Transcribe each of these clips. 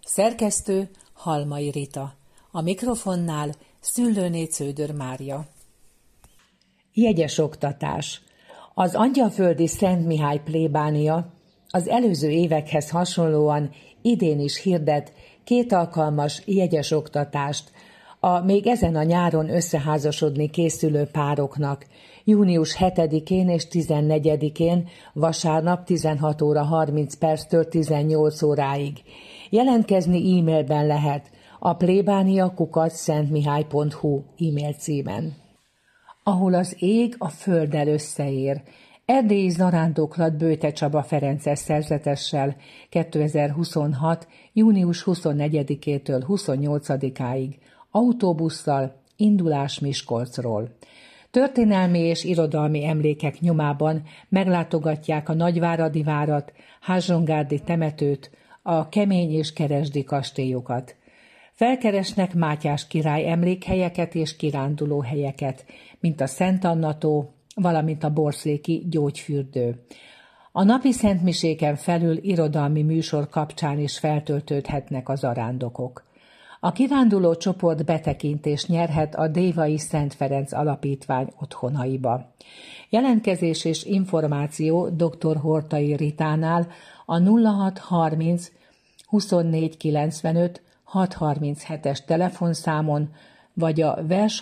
Szerkesztő Halmai Rita. A mikrofonnál Szüllőné Cződör Mária. Jegyes oktatás. Az angyalföldi Szent Mihály plébánia az előző évekhez hasonlóan idén is hirdet 2 alkalmas jegyes oktatást a még ezen a nyáron összeházasodni készülő pároknak, június 7-én és 14-én vasárnap 16 óra 30 perctől 18 óráig. Jelentkezni e-mailben lehet a plébánia@szentmihály.hu e-mail címen. Ahol az ég a földdel összeér. Erdélyi zarándoklat Bőte Csaba Ferences szerzetessel 2026. június 24-től 28-áig autóbusszal, indulás Miskolcról. Történelmi és irodalmi emlékek nyomában meglátogatják a Nagyváradi várat, Házsongárdi temetőt, a Kemény és Keresdi kastélyokat. Felkeresnek Mátyás király emlékhelyeket és kirándulóhelyeket, mint a Szent Anna-tó, valamint a Borszéki gyógyfürdő. A napi szentmiséken felül irodalmi műsor kapcsán is feltöltődhetnek az arándokok. A kiránduló csoport betekintést nyerhet a Dévai Szent Ferenc Alapítvány otthonaiba. Jelentkezés és információ dr. Hortai Ritánál a 0630 24 95 637-es telefonszámon, vagy a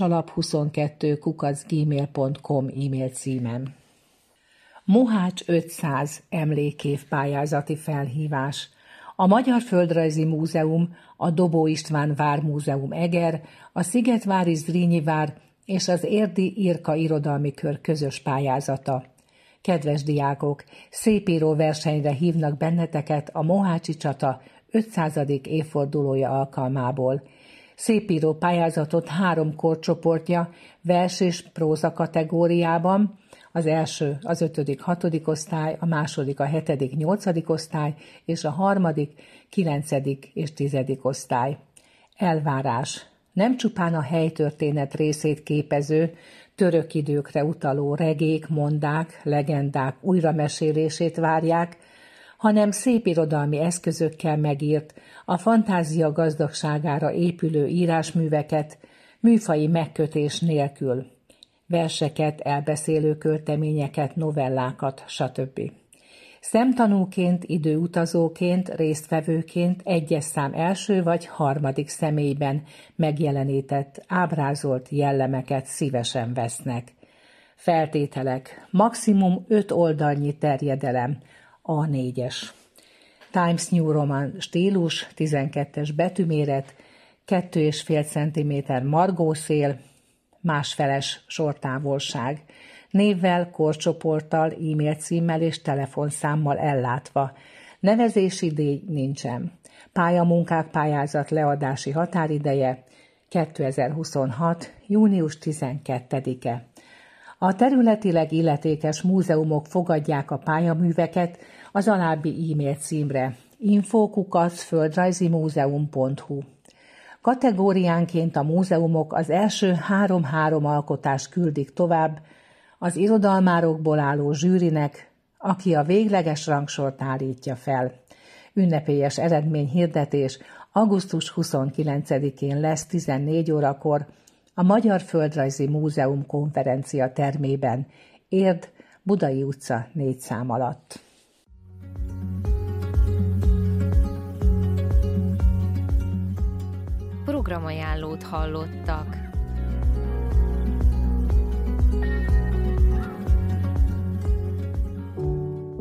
versalap22@gmail.com e-mail címen. Mohács 500 emlékév pályázati felhívás. A Magyar Földrajzi Múzeum, a Dobó István Vármúzeum Eger, a Szigetvári Zrínyi Vár és az Érdi Irka Irodalmi Kör közös pályázata. Kedves diákok, szépíró versenyre hívnak benneteket a Mohácsi csata 500. évfordulója alkalmából. Szépíró pályázatot 3 korcsoportja vers és próza kategóriában, az első az 5.-6. osztály, a második a 7.-8. osztály, és a harmadik 9. és 10. osztály. Elvárás. Nem csupán a helytörténet részét képező, török időkre utaló regék, mondák, legendák újramesélését várják, hanem szépirodalmi eszközökkel megírt, a fantázia gazdagságára épülő írásműveket, műfaji megkötés nélkül, verseket, elbeszélő költeményeket, novellákat, stb. Szemtanúként, időutazóként, résztvevőként egyes szám első vagy harmadik személyben megjelenített, ábrázolt jellemeket szívesen vesznek. Feltételek: maximum 5 oldalnyi terjedelem, A4-es. Times New Roman stílus, 12-es betűméret, 2,5 cm margószél, másfeles sortávolság, névvel, korcsoporttal, e-mail címmel és telefonszámmal ellátva. Nevezési díj nincsen. Pályamunkák pályázat leadási határideje 2026. június 12-e. A területileg illetékes múzeumok fogadják a pályaműveket az alábbi e-mail címre: info@földrajzimuzeum.hu. Kategóriánként a múzeumok az első 3 alkotást küldik tovább az irodalmárokból álló zsűrinek, aki a végleges rangsort állítja fel. Ünnepélyes eredményhirdetés augusztus 29-én lesz 14 órakor a Magyar Földrajzi Múzeum konferencia termében, Érd, Budai utca 4 szám alatt. Programajánlót hallottak.